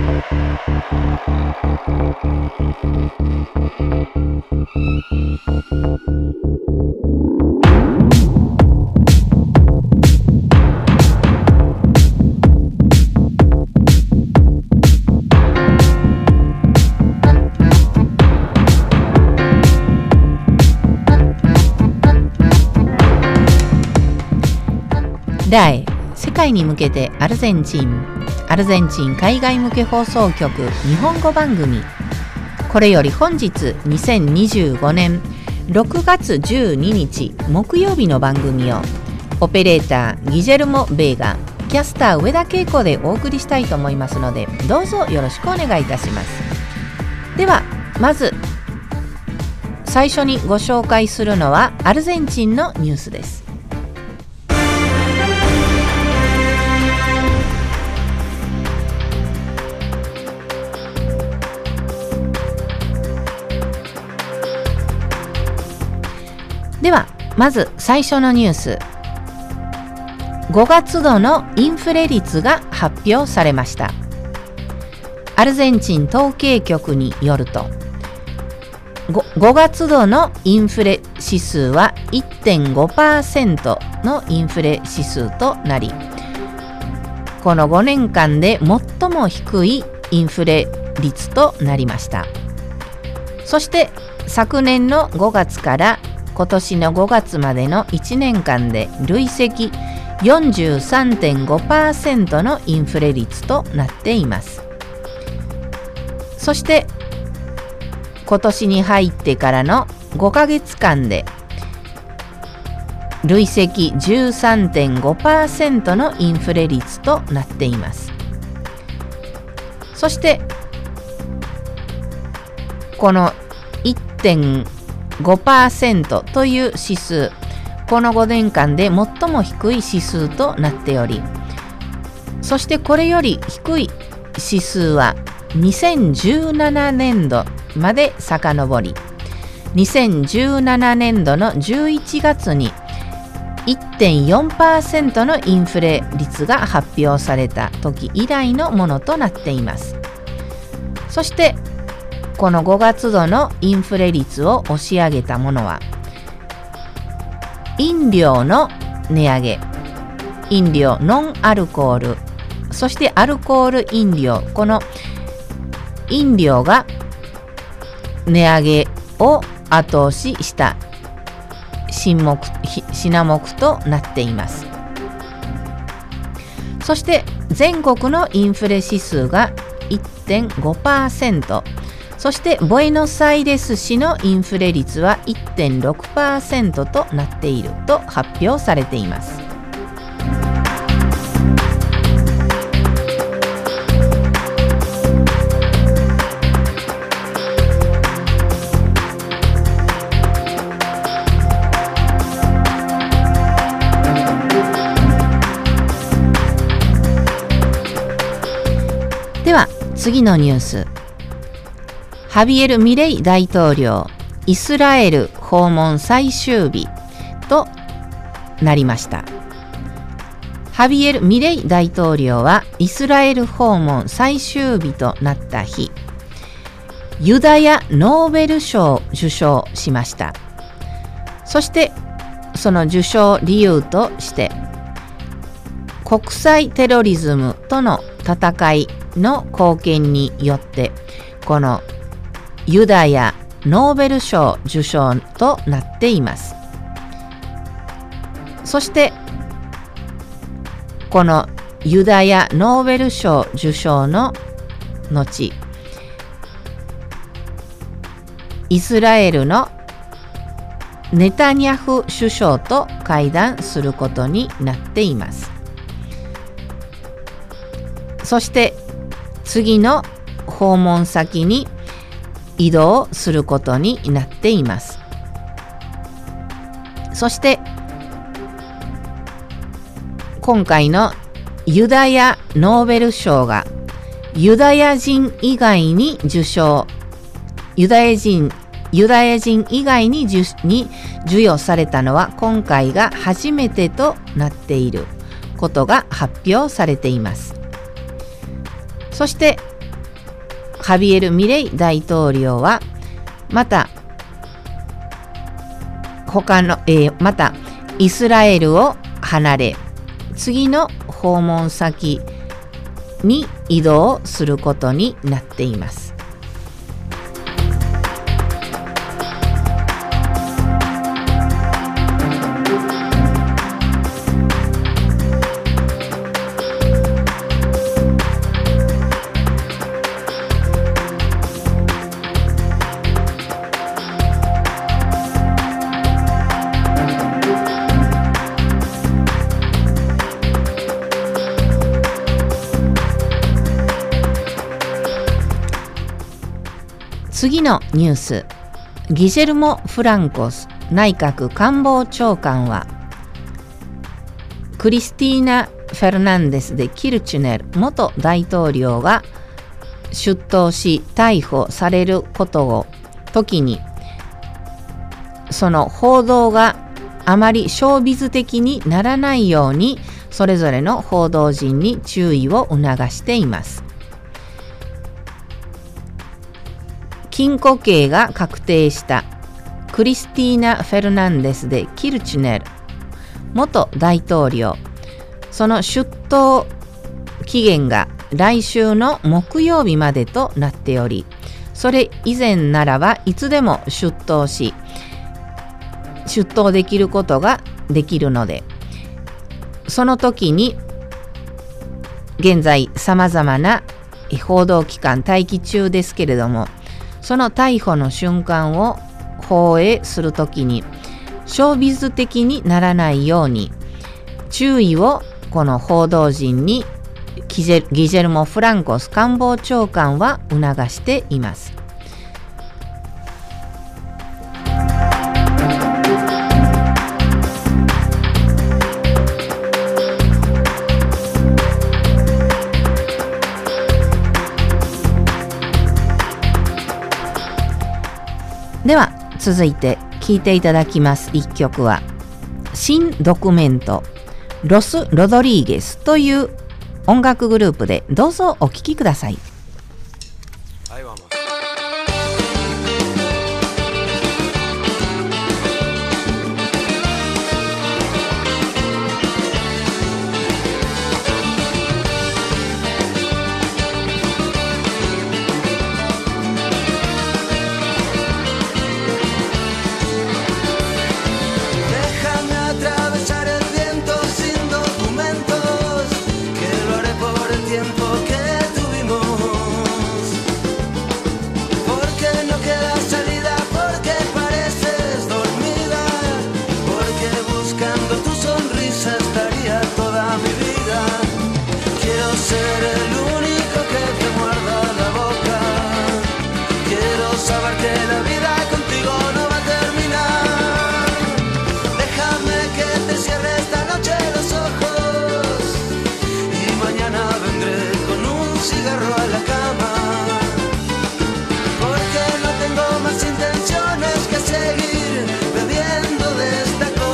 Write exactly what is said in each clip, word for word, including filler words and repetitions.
ダエ、世界に向けてアルゼンチン、アルゼンチン海外向け放送局日本語番組。これより本日にせんにじゅうごねんろくがつじゅうににち木曜日の番組をオペレーターギジェルモ・ベーガ、キャスター上田恵子でお送りしたいと思いますので、どうぞよろしくお願いいたします。ではまず最初にご紹介するのはアルゼンチンのニュースです。ではまず最初のニュース、ごがつ度のインフレ率が発表されました。アルゼンチン統計局によると 5, 5月度のインフレ指数は いってんごパーセント のインフレ指数となり、このごねんかんで最も低いインフレ率となりました。そして昨年のごがつから今年のごがつまでのいちねんかんで累積 よんじゅうさんてんごパーセント のインフレ率となっています。そして今年に入ってからのごかげつかんで累積 じゅうさんてんごパーセント のインフレ率となっています。そしてこの いってんごパーセント という指数、このごねんかんで最も低い指数となっており、そしてこれより低い指数はにせんじゅうななねんどまで遡り、にせんじゅうななねんどのじゅういちがつに いってんよんパーセント のインフレ率が発表された時以来のものとなっています。そしてこのごがつ度のインフレ率を押し上げたものは、飲料の値上げ、飲料ノンアルコール、そしてアルコール飲料、この飲料が値上げを後押しした品目、品目となっています。そして全国のインフレ指数が いってんごパーセント、そしてボエノスアイレス市のインフレ率は いってんろくパーセント となっていると発表されています。では次のニュース、ハビエル・ミレイ大統領、イスラエル訪問最終日となりました。ハビエル・ミレイ大統領はイスラエル訪問最終日となった日、ユダヤノーベル賞を受賞しました。そしてその受賞理由として、国際テロリズムとの戦いの貢献によってこのユダヤノーベル賞受賞となっています。そしてこのユダヤノーベル賞受賞の後、イスラエルのネタニヤフ首相と会談することになっています。そして次の訪問先に移動することになっています。そして今回のユダヤノーベル賞がユダヤ人以外に受賞、ユダヤ人ユダヤ人以外に 授, に授与されたのは今回が初めてとなっていることが発表されています。そしてハビエル・ミレイ大統領はまた他の、えー、またイスラエルを離れ次の訪問先に移動することになっています。次のニュース、ギジェルモ・フランコス内閣官房長官はクリスティーナ・フェルナンデス・デ・キルチュネル元大統領が出頭し逮捕されることを時に、その報道があまりショービズ的にならないようにそれぞれの報道陣に注意を促しています。禁錮刑が確定したクリスティーナ・フェルナンデス・デ・キルチュネル元大統領、その出頭期限が来週の木曜日までとなっており、それ以前ならばいつでも出頭し出頭できることができるので、その時に現在さまざまな報道機関待機中ですけれども、その逮捕の瞬間を放映するときにショービズ的にならないように注意をこの報道陣にギジェルモ・フランコス官房長官は促しています。では続いて聴いていただきます一曲は新ドクメントロス・ロドリーゲスという音楽グループで、どうぞお聴きください。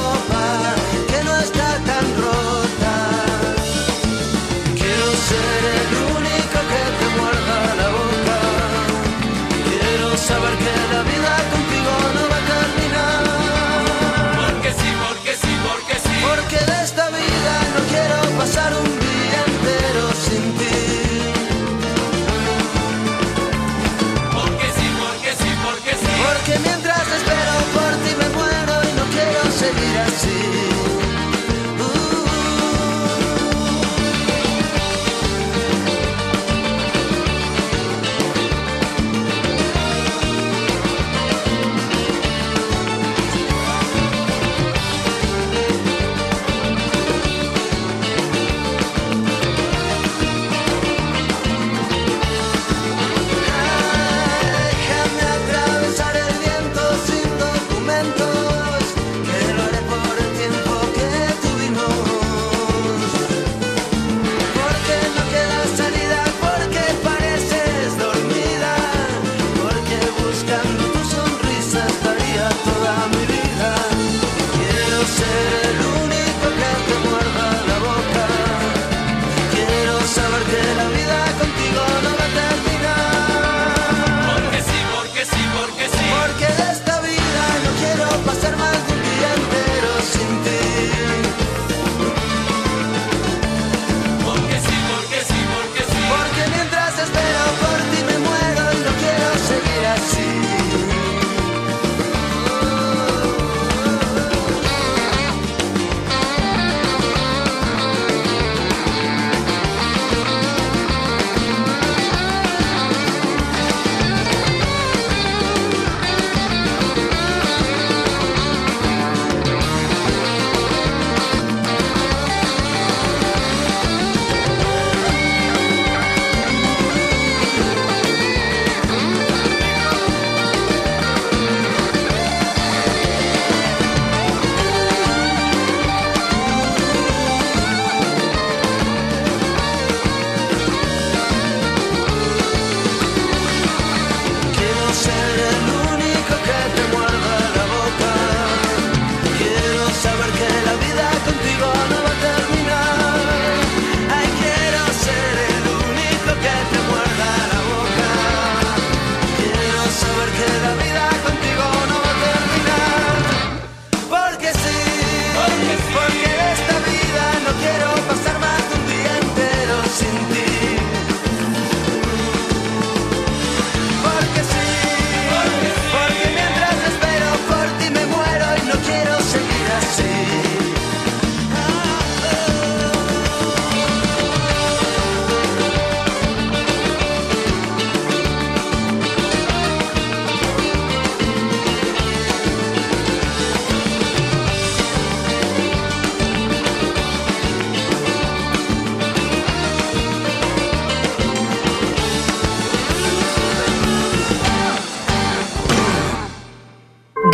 Ser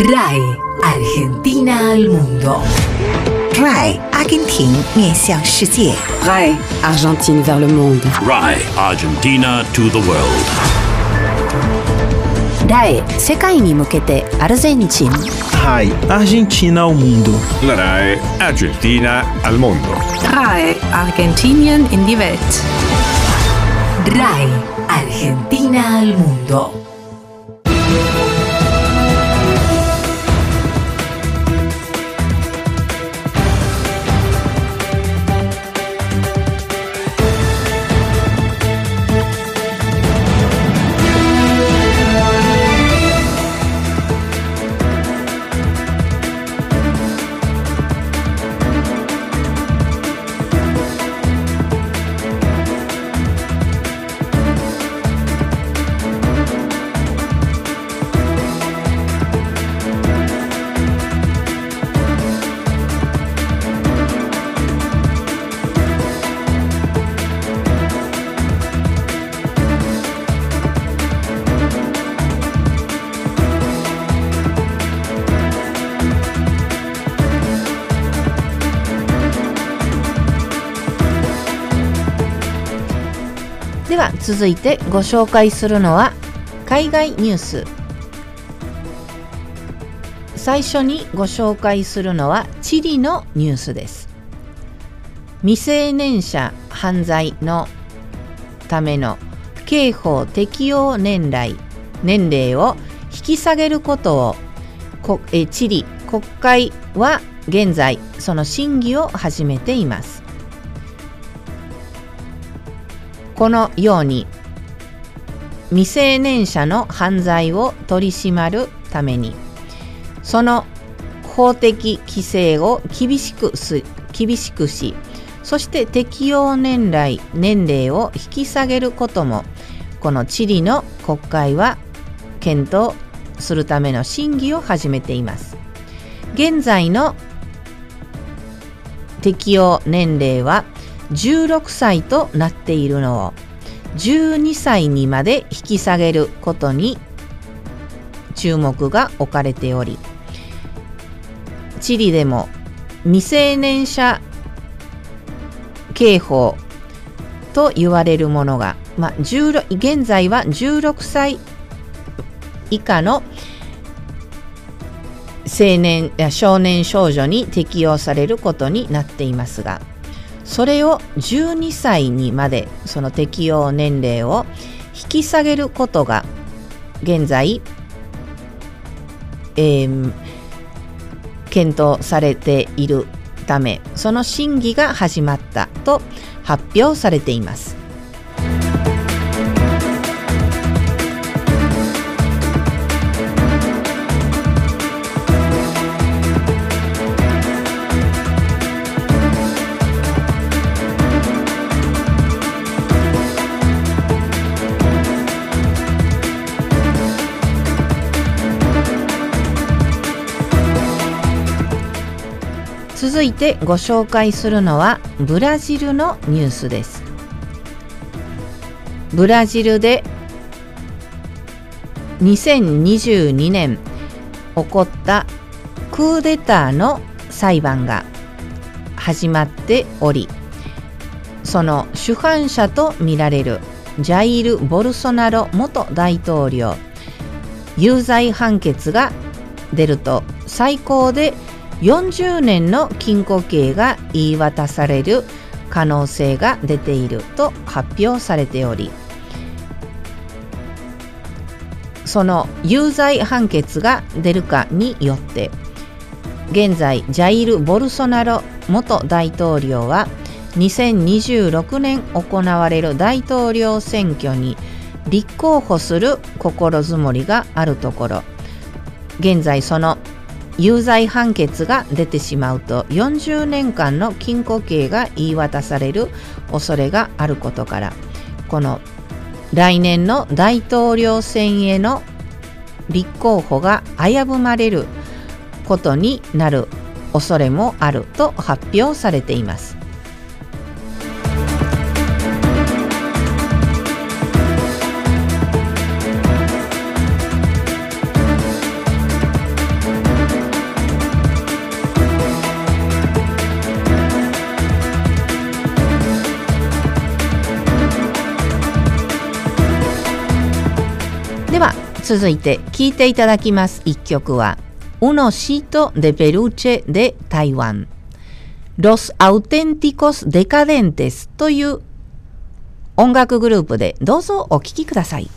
R A I Argentina al mundo. R A I 阿根廷面向世界。 R A I Argentine vers le monde. R A I Argentina to the world. R A I 世界に向けてアルゼンチン。 R A I Argentina ao mundo. La R A I Argentina al mundo. R A I Argentinien in die Welt. R A I Argentina al mundo. では続いてご紹介するのは海外ニュース。最初にご紹介するのはチリのニュースです。未成年者犯罪のための刑法適用年齢年齢を引き下げることをこえチリ国会は現在その審議を始めています。このように未成年者の犯罪を取り締まるためにその法的規制を厳しくす厳しくし、そして適用年齢年齢を引き下げることもこのチリの国会は検討するための審議を始めています。現在の適用年齢はじゅうろくさいとなっているのをじゅうにさいにまで引き下げることに注目が置かれており、チリでも未成年者刑法と言われるものが、まあ、じゅうろく現在はじゅうろくさい以下の青年や少年少女に適用されることになっていますが、それをじゅうにさいにまでその適用年齢を引き下げることが現在、えー、検討されているため、その審議が始まったと発表されています。続いてご紹介するのはブラジルのニュースです。ブラジルでにせんにじゅうにねん起こったクーデターの裁判が始まっており、その主犯者とみられるジャイル・ボルソナロ元大統領、有罪判決が出ると最高でよんじゅうねんの禁錮刑が言い渡される可能性が出ていると発表されており、その有罪判決が出るかによって現在ジャイル・ボルソナロ元大統領はにせんにじゅうろくねん行われる大統領選挙に立候補する心づもりがあるところ、現在その有罪判決が出てしまうとよんじゅうねんかんの禁錮刑が言い渡される恐れがあることから、この来年の大統領選への立候補が危ぶまれることになる恐れもあると発表されています。 では続いて聴いていただきます一曲は Un osito de peluche de Taiwán Los Auténticos Decadentes という音楽グループでどうぞお聴きください。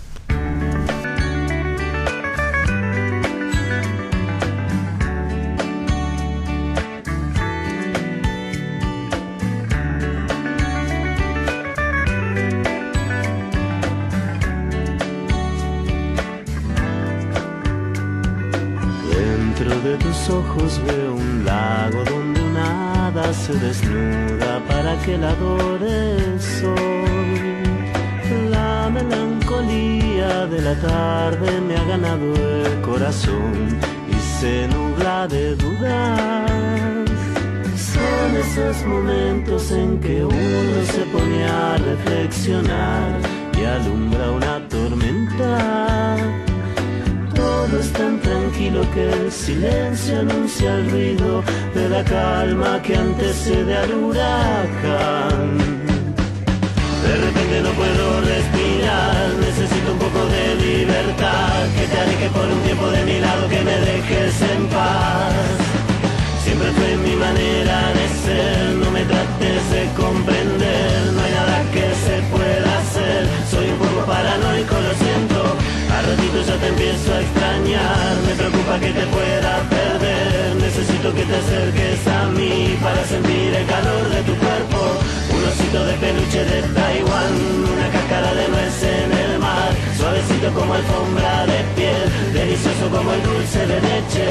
De tus ojos veo un lago donde una hada se desnuda para que la adore el sol. La melancolía de la tarde me ha ganado el corazón y se nubla de dudas. Son esos momentos en que uno se pone a reflexionar y alumbra una tormenta. Todo es tan tranquilo que el silencio anuncia el ruido de la calma que antecede al huracán. De repente no puedo respirar, necesito un poco de libertad. Que te haré que por un tiempo de mi lado que me dejes en paz. Siempre fue mi manera de ser, no me trates de comprender. No hay nada que se pueda hacer, soy un poco paranoico, lo siento. A ratito ya te empiezo a extrañar, me preocupa que te pueda perder. Necesito que te acerques a mí para sentir el calor de tu cuerpo. Un osito de peluche de Taiwán, una cáscara de nuez en el mar. Suavecito como alfombra de piel, delicioso como el dulce de leche.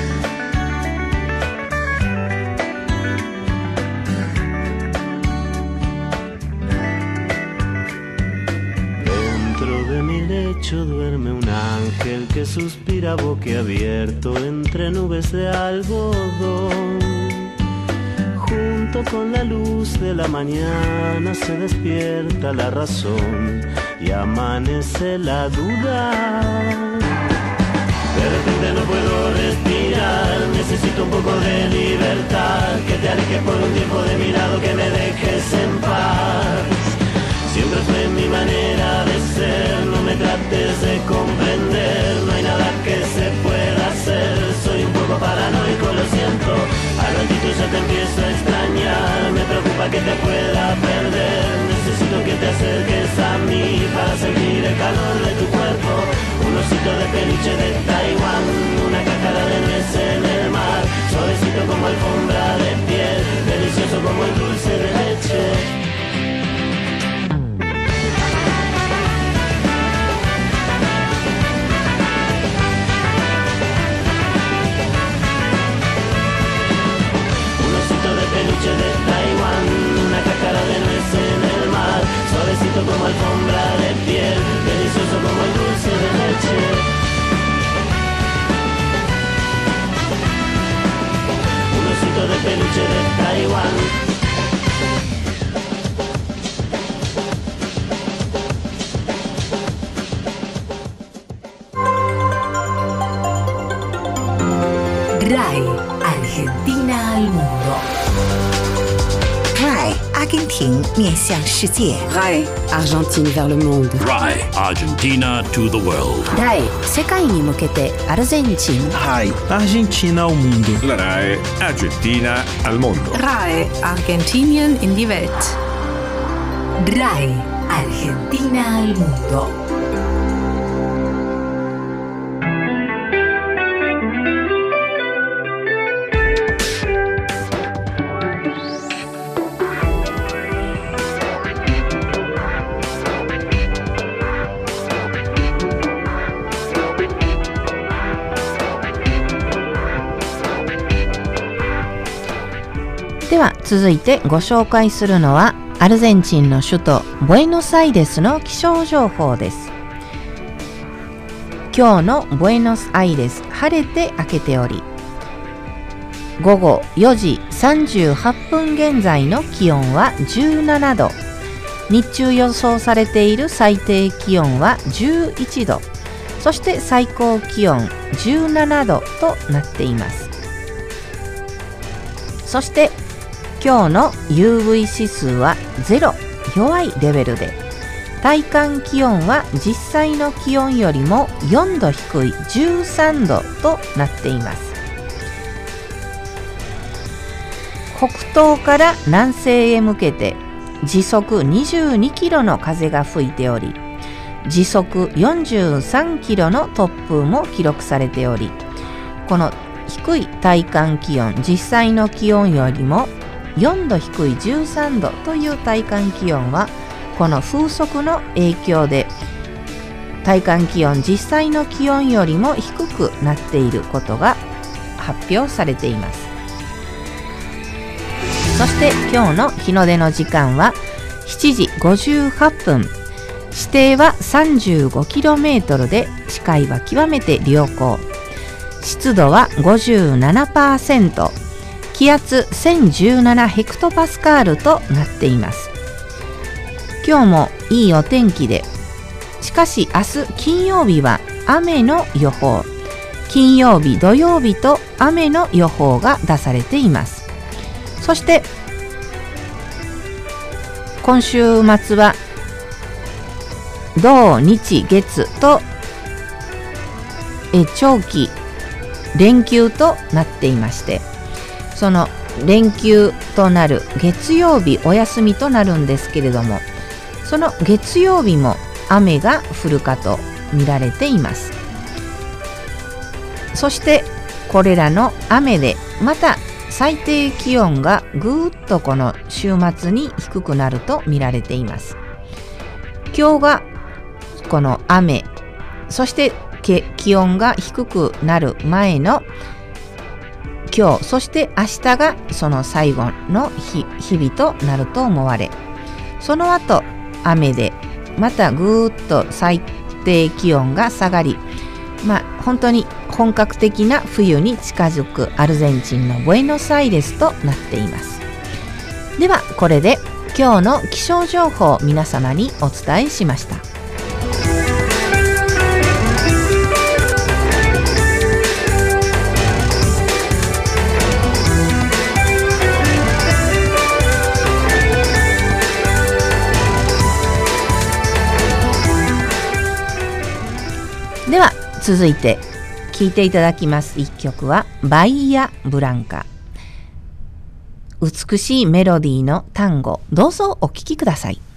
Duerme un ángel que suspira boquiabierto entre nubes de algodón. Junto con la luz de la mañana se despierta la razón y amanece la duda. De repente no puedo respirar, necesito un poco de libertad. Que te alejes por un tiempo de mi lado, que me dejes en paz. Siempre fue mi manera de ser, no me trates de comprender. No hay nada que se pueda hacer, soy un poco paranoico, lo siento. Al ratito ya te empiezo a extrañar, me preocupa que te pueda perder. Necesito que te acerques a mí para sentir el calor de tu cuerpo. Un osito de peluche de Taiwán, una cáscara de nuez en el mar. Suavecito como alfombra de piel, delicioso como el dulce de leche. Peluche de Taiwán, una cáscara de nuez en el mar. Suavecito como alfombra de piel, delicioso como el dulce de leche. Un osito de peluche de Taiwán. RAI, Argentina al mundo. R A I 阿根廷面向世界 R A I, Argentine vers le monde. R A I Argentina to the world. ライ世界に向けてアルゼンチン R A I Argentina ao mundo. La RAI Argentina al mundo. R A I, Argentinien in die Welt. R A I, Argentina al mundo. では続いてご紹介するのはアルゼンチンの首都ブエノスアイレスの気象情報です。今日のブエノスアイレス、晴れて明けており、午後よじさんじゅうはっぷん現在の気温はじゅうななど、日中予想されている最低気温はじゅういちど、そして最高気温じゅうななどとなっています。そして今日の ユーブイ 指数はゼロ、弱いレベルで、 体感気温は実際の気温よりもよんど低いじゅうさんどとなっています。北東から南西へ向けて時速にじゅうにキロの風が吹いており、時速よんじゅうさんキロの突風も記録されており、この低い体感気温、実際の気温よりもよんど低いじゅうさんどという体感気温は、この風速の影響で体感気温、実際の気温よりも低くなっていることが発表されています。そして今日の日の出の時間はしちじごじゅうはっぷん、視程は さんじゅうごキロメートル で視界は極めて良好、湿度は ごじゅうななパーセント、気圧せんじゅうななヘクトパスカールとなっています。今日もいいお天気で、しかし明日金曜日は雨の予報、金曜日土曜日と雨の予報が出されています。そして今週末は土日月とえ長期連休となっていまして、その連休となる月曜日お休みとなるんですけれども、その月曜日も雨が降るかと見られています。そしてこれらの雨でまた最低気温がぐーっとこの週末に低くなると見られています。今日がこの雨、そして気温が低くなる前の今日、そして明日がその最後の 日, 日々となると思われ、その後雨でまたぐーっと最低気温が下がり、まあ本当に本格的な冬に近づくアルゼンチンのブエノスアイレスとなっています。ではこれで今日の気象情報を皆様にお伝えしました。では続いて聴いていただきます一曲はバイヤ・ブランカ、美しいメロディーの単語、どうぞお聴きください。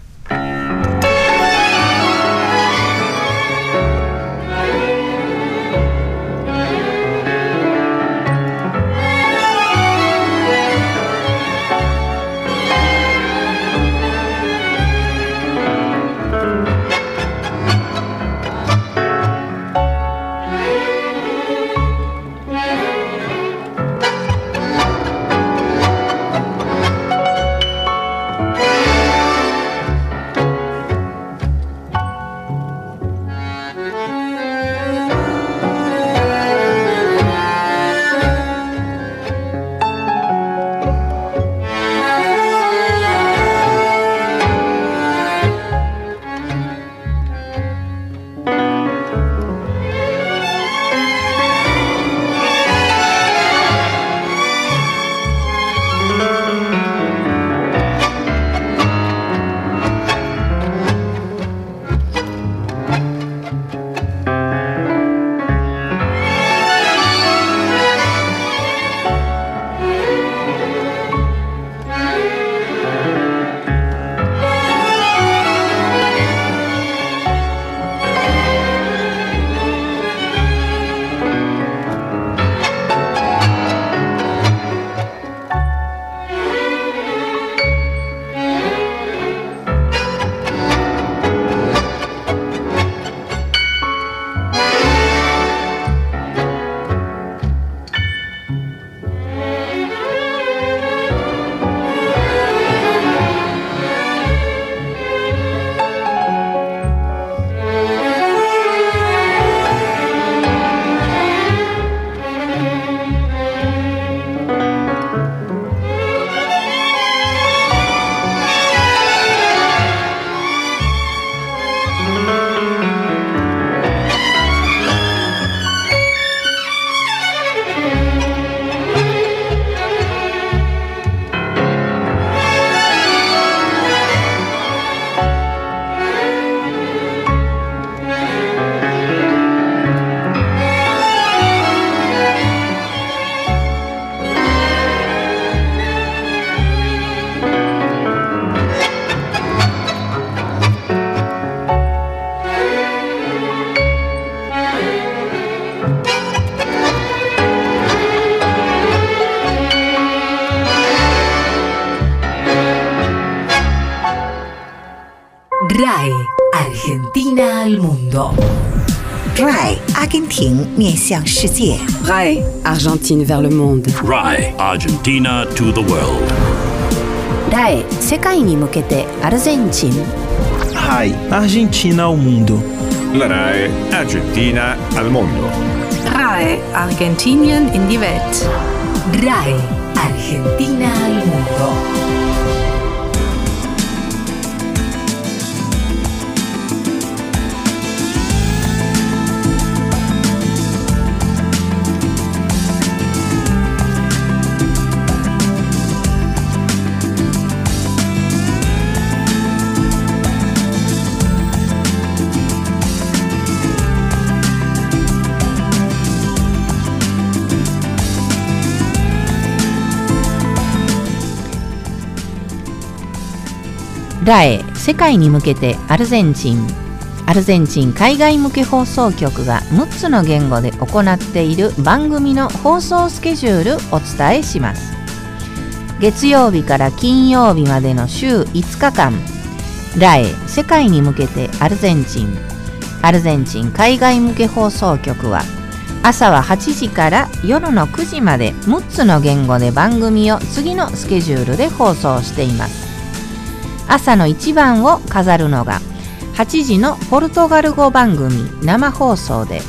Argentina al mundo. R A I 阿根廷面向世界。 R A I Argentine vers le monde. R A I Argentina to the world. ラエ世界に向けてアルゼンチン。 R A I Argentina ao mundo. La R A E Argentina al mondo. R A I Argentinien in die Welt. R A I Argentina al mundo. ラエ世界に向けてアルゼンチン。アルゼンチン海外向け放送局がむっつの言語で行っている番組の放送スケジュールお伝えします。月曜日から金曜日までの週いつかかん、ラエ世界に向けてアルゼンチン。アルゼンチン海外向け放送局は朝ははちじから夜のくじまでむっつの言語で番組を次のスケジュールで放送しています。朝の一番を飾るのがはちじのポルトガル語番組生放送で、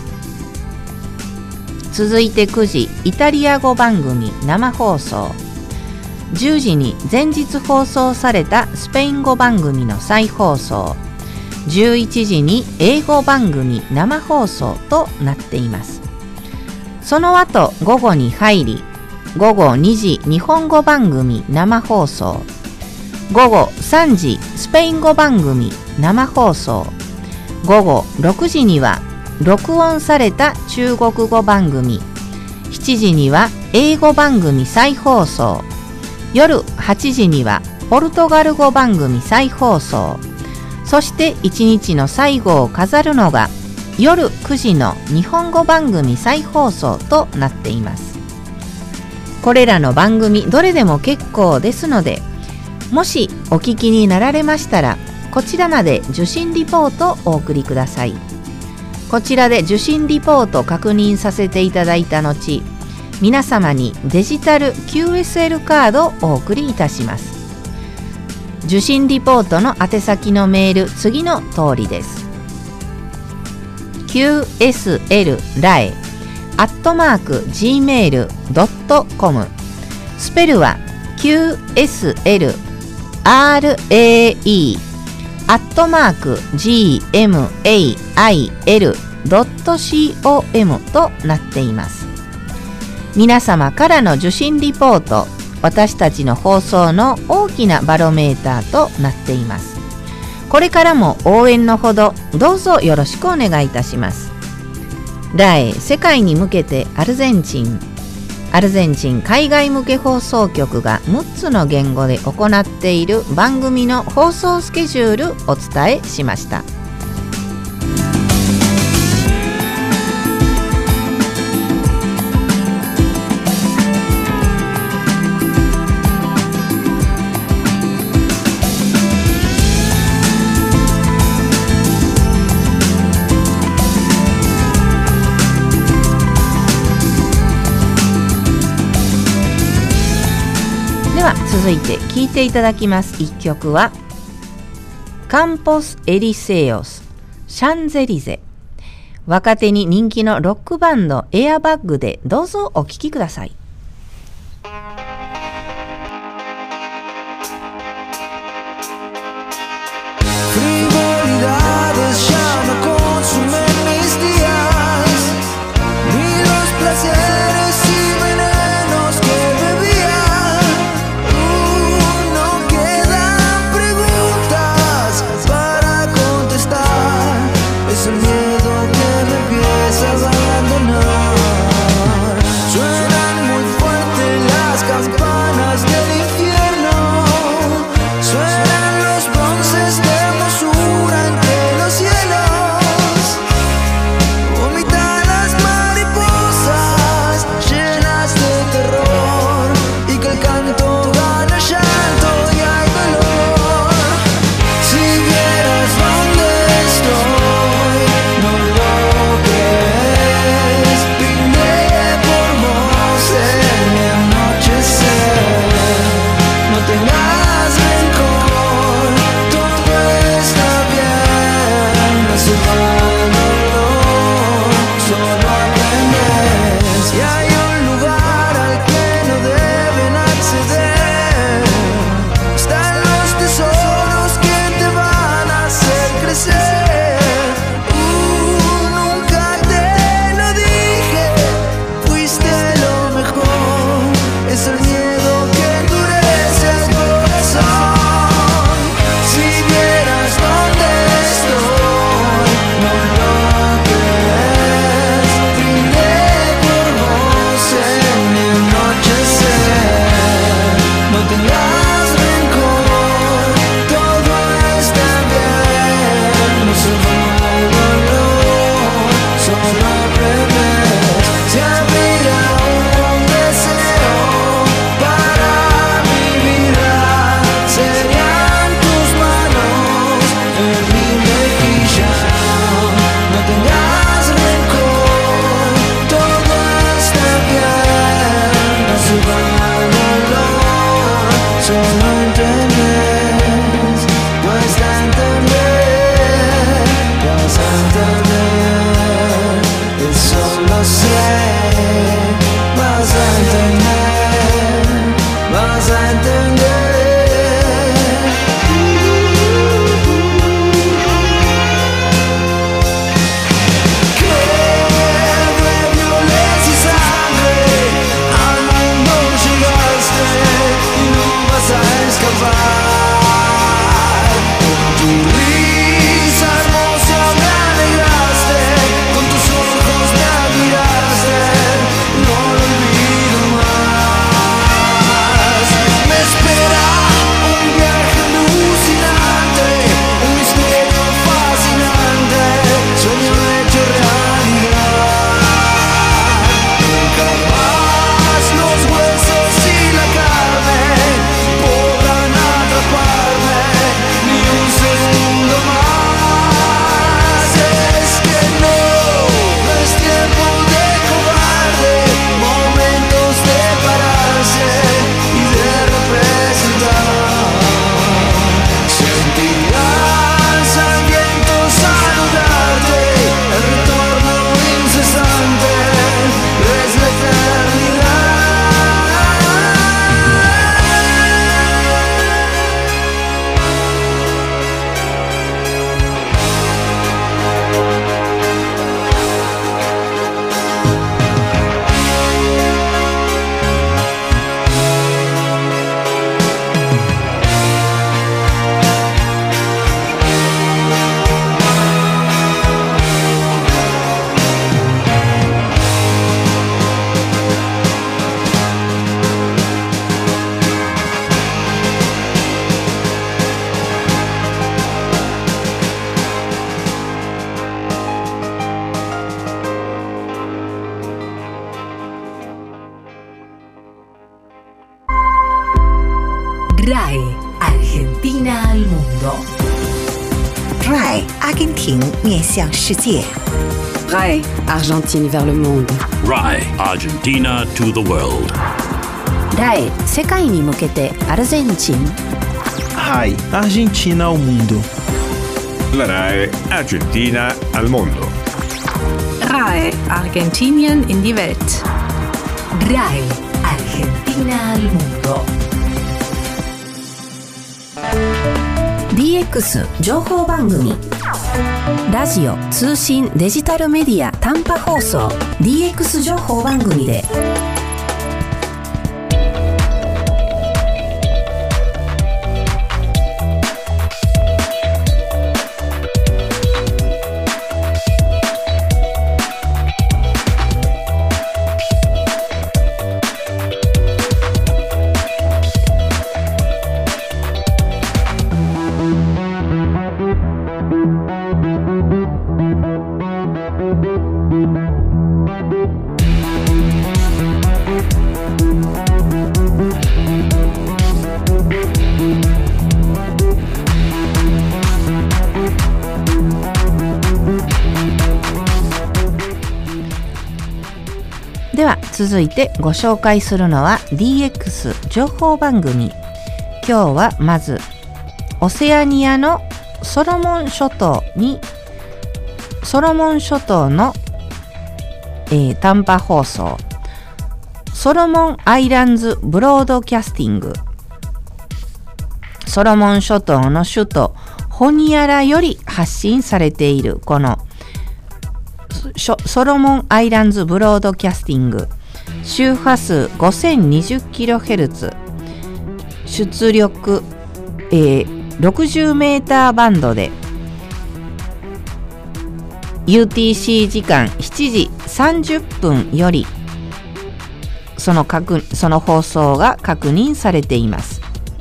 続いてくじイタリア語番組生放送、じゅうじに前日放送されたスペイン語番組の再放送、じゅういちじに英語番組生放送となっています。その後午後に入り、午後にじ日本語番組生放送、午後さんじスペイン語番組生放送、午後ろくじには録音された中国語番組、しちじには英語番組再放送、夜はちじにはポルトガル語番組再放送、そしていちにちの最後を飾るのが夜くじの日本語番組再放送となっています。これらの番組どれでも結構ですので、もしお聞きになられましたら、こちらまで受信リポートをお送りください。こちらで受信リポート確認させていただいた後、皆様にデジタル キューエスエル カードをお送りいたします。受信リポートの宛先のメール、次の通りです。キューエスエル ラエ アットマーク ジーメール ドットコム、 スペルは キューエスエルアールエーイー アットマーク ジーエムエーアイエル ドットコム となっています。皆様からの受信リポート、私たちの放送の大きなバロメーターとなっています。これからも応援のほどどうぞよろしくお願いいたします。ラエ世界に向けてアルゼンチン。アルゼンチン海外向け放送局がむっつの言語で行っている番組の放送スケジュールお伝えしました。では続いて聴いていただきます一曲はカンポス・エリセオス、シャンゼリゼ。若手に人気のロックバンドエアバッグでどうぞお聴きください。 Suenan muy se va el dolor, solo aprendes. Y hay un lugar al que no deben acceder. Están los tesoros que te van a hacer crecer. Uh, nunca te lo dije, fuiste lo mejor. Es el miedo que endurece el corazón. Si vieras dónde estoy, no lo crees. Brindé por vos en mi anochecer. No tengas rencor, todo está bien. No se va el dolor, solo aprendes. Se abrirá un deseo para mi vida. Serían tus manos en mi mejilla. No tengas rencor, todo está bien. No se va el dolor, solo entendés. Vas a entender, vas a entender. Eso lo sé. Vas a entender, vas a entender. Que de violencia y sangre al mundo llegaste y no vas a escapar. Con tu risa hermosa me alegraste, con tus ojos me admiraste. No lo olvido más. Me espera un viaje alucinante, un misterio fascinante, sueño hecho realidad. Nunca más los huesos y la carne podrán atraparme ni un segundo más. Es que no, no es tiempo de cobarde, momentos de pararse y de representar. Sentirás al viento saludarte, el retorno incesante es la eternidad. R A E Argentina al mundo. R A E 阿根廷面向世界。 R A E Argentine vers le monde. R A E Argentina to the world. R A E 世界に向けてアルゼンチン。 R A E Argentina ao mundo. La R A E Argentina al mundo. R A E Argentinien in die Welt. R A E Argentina al mundo. ディーエックス 情報番組。ラジオ、通信、デジタルメディア、短波放送 ディーエックス 情報番組ででは続いてご紹介するのは ディーエックス 情報番組。今日はまずオセアニアのソロモン諸島にソロモン諸島の、えー、短波放送ソロモンアイランズブロードキャスティング、ソロモン諸島の首都ホニアラより発信されているこのソロモンアイランズブロードキャスティング、周波数 ごせんにじゅっキロヘルツ、 出力、えー、ろくじゅうメーターバンドで ユーティーシー 時間しちじさんじゅっぷんよりその確その放送が確認されています。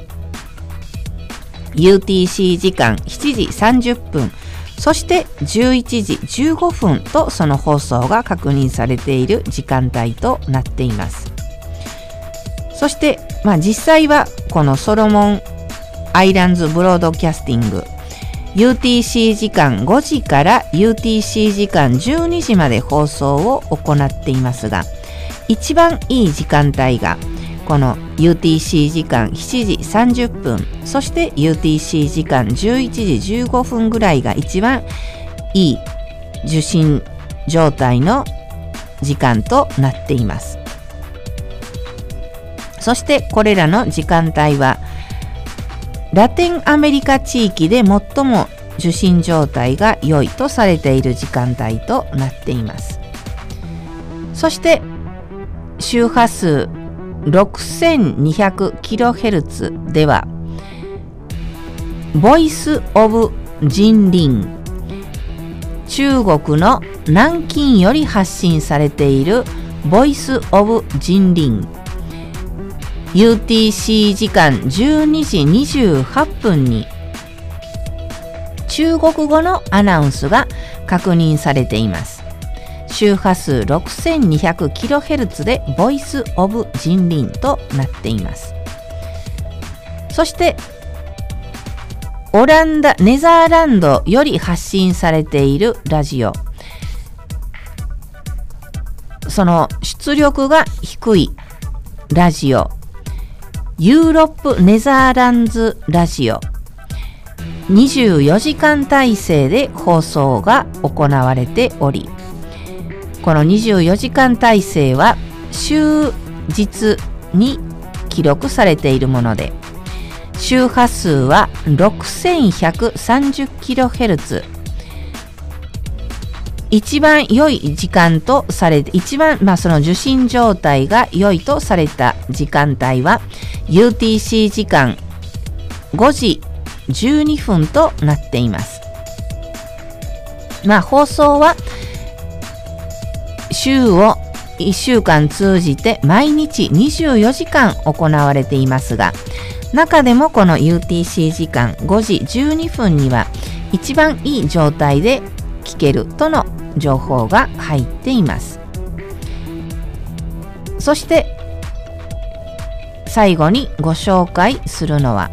ユーティーシー 時間しちじさんじゅっぷん、そしてじゅういちじじゅうごふんとその放送が確認されている時間帯となっています。そして、まあ、実際はこのソロモンアイランズブロードキャスティング ユーティーシー 時間ごじから ユーティーシー 時間じゅうにじまで放送を行っていますが、一番いい時間帯がこの ユーティーシー 時間しちじさんじゅっぷん、そして ユーティーシー 時間じゅういちじじゅうごふんぐらいが一番いい受信状態の時間となっています。そしてこれらの時間帯はラテンアメリカ地域で最も受信状態が良いとされている時間帯となっています。そして周波数 ろくせんにひゃくキロヘルツ ではボイスオブ人林、中国の南京より発信されているボイスオブ人林、ユーティーシー 時間じゅうにじにじゅうはっぷんに中国語のアナウンスが確認されています。周波数 ろくせんにひゃくキロヘルツ でボイスオブ人林となっています。そしてオランダ、ネザーランドより発信されているラジオ、その出力が低いラジオ、ユーロップネザーランズラジオ、にじゅうよじかん体制で放送が行われており、このにじゅうよじかん体制は終日に記録されているもので、周波数は ろくせんひゃくさんじゅっキロヘルツ、一番良い時間とされて、一番、まあ、その受信状態が良いとされた時間帯は ユーティーシー 時間ごじじゅうにふんとなっています。まあ、放送は週をいっしゅうかん通じて毎日にじゅうよじかん行われていますが、中でもこの ユーティーシー 時間ごじじゅうにふんには一番いい状態で聞けるとの情報が入っています。そして最後にご紹介するのは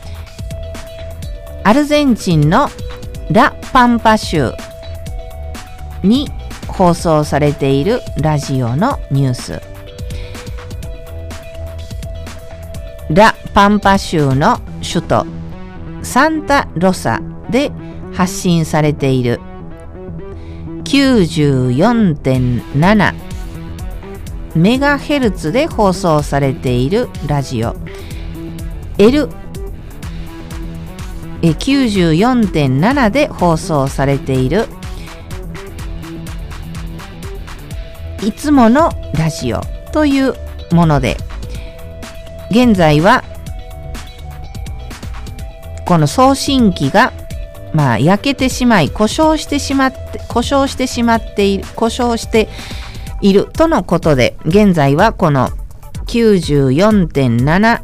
アルゼンチンのラ・パンパ州に放送されているラジオのニュース。ラ・パンパ州の首都サンタロサで発信されている きゅうじゅうよんてんなな メガヘルツで放送されているラジオ L きゅうじゅうよんてんなな で放送されているいつものラジオというもので、現在はこの送信機がまあ焼けてしまい故障してしまって故障してしまっている故障しているとのことで、現在はこの きゅうじゅうよんてんなな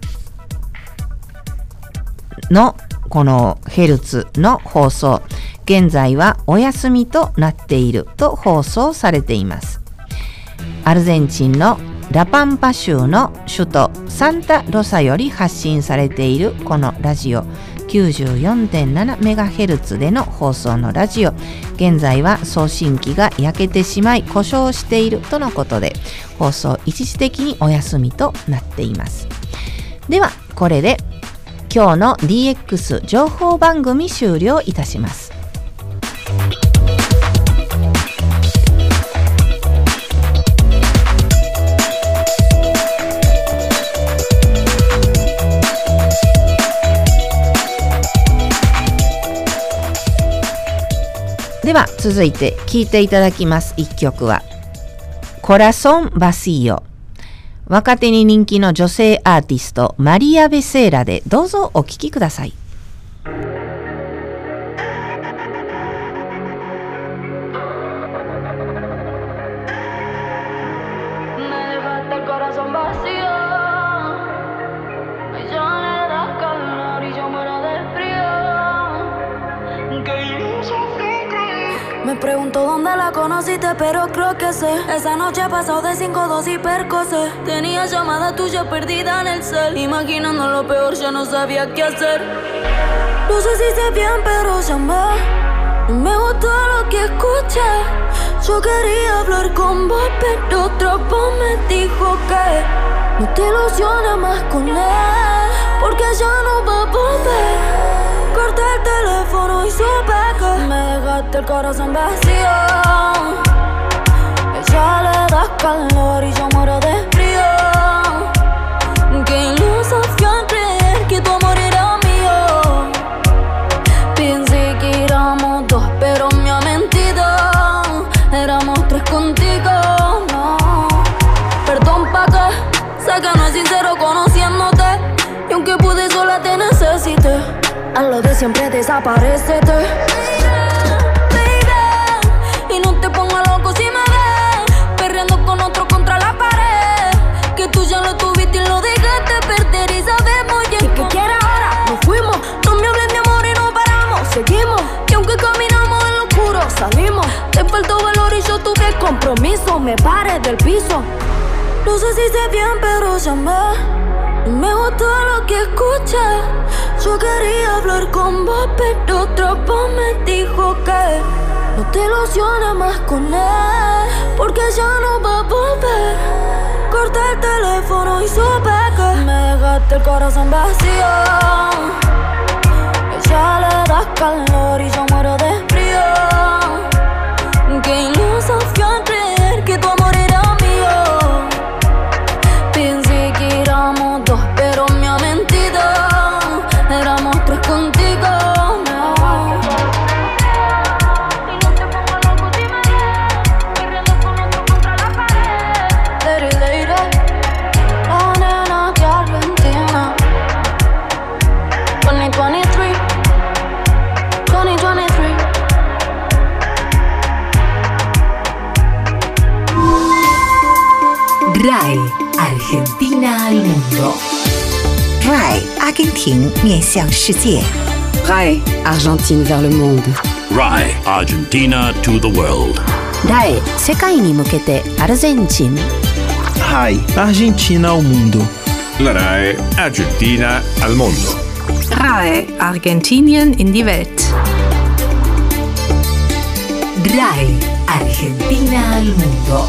のこのヘルツの放送、現在はお休みとなっていると放送されています。アルゼンチンのラパンパ州の首都サンタロサより発信されているこのラジオ きゅうじゅうよんてんなな メガヘルツ での放送のラジオ、現在は送信機が焼けてしまい故障しているとのことで、放送一時的にお休みとなっています。ではこれで今日の ディーエックス 情報番組終了いたします。 では続いて聴いていただきますいっきょくはコラソンバシーヨ、若手に人気の女性アーティストマリア・ベセーラでどうぞお聴きください。 Me pregunto dónde la conociste, pero creo que sé. Esa noche pasó de cinco, dos y percocé. Tenía llamada tuya perdida en el cel. Imaginando lo peor, ya no sabía qué hacer. No sé si sé bien, pero llamé. No me gustó lo que escuché. Yo quería hablar con vos, pero otra voz me dijo que no te ilusiones más con él, porque ya no va a volver. Corté el teléfono y supe que me dejaste el corazón vacío. Ella le da calor y yo muero de frío. Qué iluso fui a creer que tu amor era mío. Pensé que éramos dos, pero me ha mentido. Éramos tres contigo, no. Perdón pa' que sé que no es sincero conociéndote. Y aunque pude sola te necesité. A lo de siempre desaparecete, baby, baby. Y no te pongas loco si me ves perreando con otro contra la pared. Que tú ya lo tuviste y lo dejaste perder. Y sabemos ya. ¿Y qué quieres ahora? Nos fuimos. No me hables de amor y no paramos. Seguimos. Y aunque caminamos en lo oscuro salimos. Te faltó valor y yo tuve compromiso. Me paré del piso. No sé si sé bien pero llamé. No me gustó lo que escuché. Yo quería hablar con vos, pero otra voz me dijo que no te ilusiones más con él, porque ya no va a volver. Corté el teléfono y supe que me dejaste el corazón vacío. Ella le da calor y yo muero de frío. Qué iluso fui a creer que tu amor era mío. Pensé que éramos dos, pero me ha mentido. Éramos tres contigo, no. Y no te pongas loco si me ves perreando con otro contra la pared. Lady, lady, la nena de Argentina. veinte veintitrés, veinte veintitrés. R A E Argentina al mundo. R A E 阿根廷面向世界。 R A E Argentine vers le monde. R A E Argentina to the world. ラエ世界に向けてアルゼンチン。 R A E Argentina ao mundo. La R A E Argentina al mundo. R A E Argentinien in die Welt. R A E Argentina al mundo. .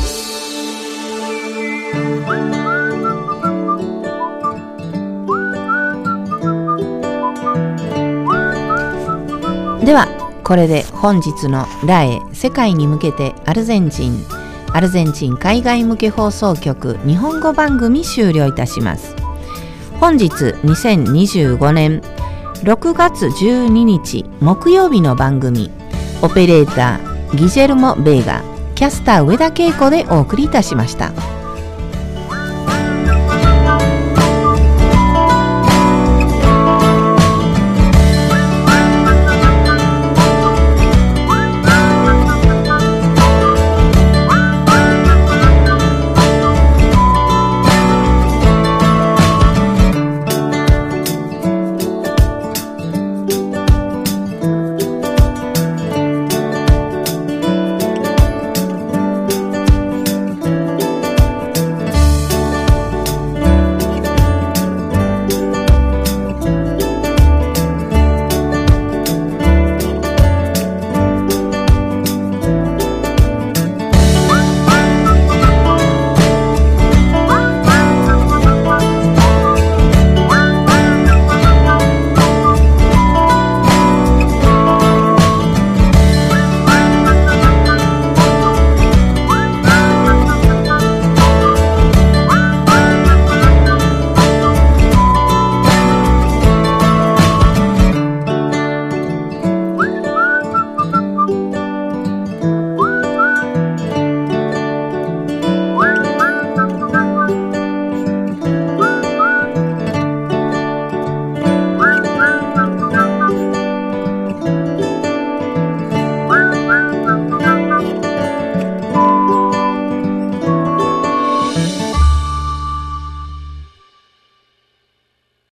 ではこれで本日のラエ世界に向けてアルゼンチンアルゼンチン海外向け放送局日本語番組終了いたします。本日にせんにじゅうごねんろくがつじゅうににち木曜日の番組、オペレーターギジェルモ・ベーガ、キャスター上田恵子でお送りいたしました。